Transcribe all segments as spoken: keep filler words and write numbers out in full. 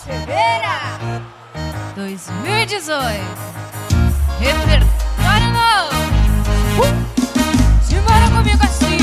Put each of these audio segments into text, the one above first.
Ferreira dois mil e dezoito. Repertório novo. uh! Simbora comigo assim.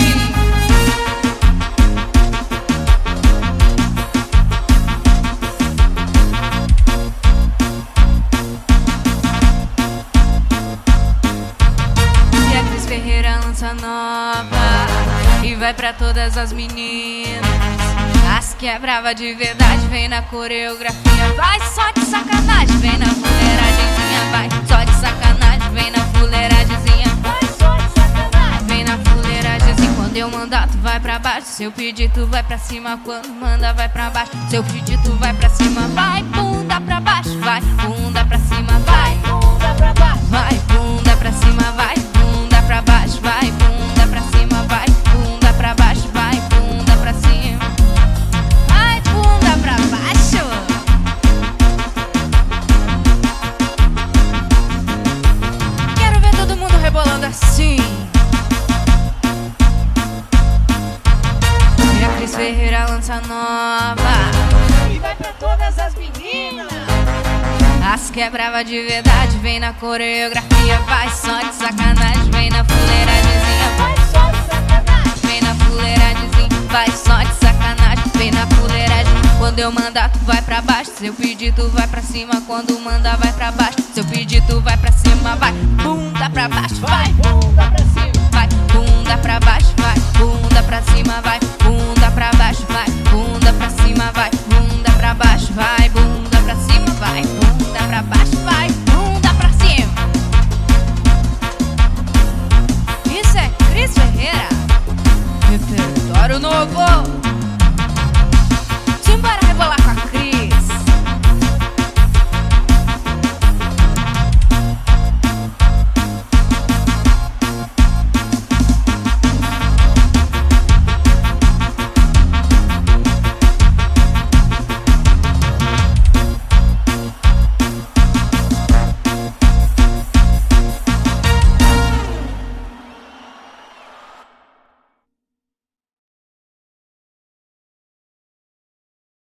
E a Cris Ferreira lança nova e vai pra todas as meninas. As que é brava de verdade, vem na coreografia, vai só de sacanagem, vem na fuleiragemzinha, vai só de sacanagem, vem na fuleiragemzinha, vai só de sacanagem, vem na fuleiragemzinha. Quando eu mandar tu vai pra baixo, se eu pedir tu vai pra cima, quando manda vai pra baixo, se eu pedir tu vai pra cima, vai bunda pra baixo, vai bunda pra cima, vai bunda pra baixo, vai bunda pra cima, vai bunda pra baixo, vai bunda pra cima, vai bunda pra baixo, vai bunda pra cima. Pra baixo. Quero ver todo mundo rebolando assim. E a Cris Ferreira lança nova e vai pra todas as meninas. As que é brava de verdade, vem na coreografia, vai só de sacanagem, vem na fuleiragemzinha, vai só de sacanagem, vem na fuleiragemzinha, vai só de sacanagem, vem na fuleiragem. Quando eu mandar tu vai pra baixo, se eu pedir tu vai pra cima, quando mandar vai pra baixo, se eu pedir tu vai pra cima, vai bunda pra baixo, vai bunda pra cima, vai bunda pra baixo, vai bunda pra cima, vai